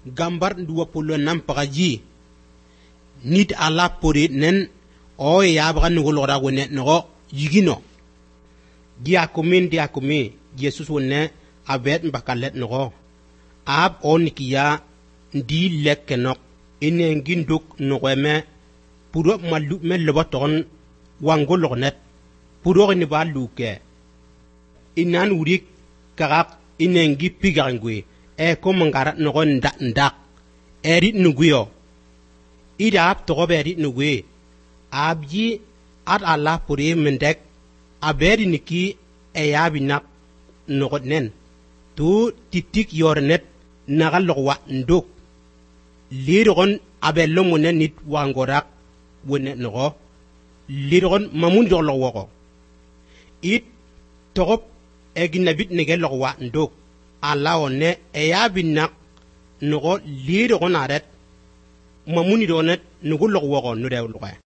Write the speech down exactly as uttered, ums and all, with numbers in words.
gambar nduwa polo nam pagaji nit ala pori nen o ya baga nugo lora wone no yigino dia kumin dia kumi Jesus wonne abet mbakalet no ab onikiya ndi lekkenok inen ginduk no weme puro malu me loboton wango lornet puro ni baluke inan urik kagak inen gi pigangwe e ko mangara no nda ndak eri nuguyo ida ab to beri nugwe abji at ala puri mendek aberi niki e yabinak no nen tu titik yornet nagalwa nduk liron abello munen nit wangorak wone no liron mamun do lowo it torop eginabit nege lowa nduk ala one e yabinak no liron aret mamuni donet nugo lowo no rew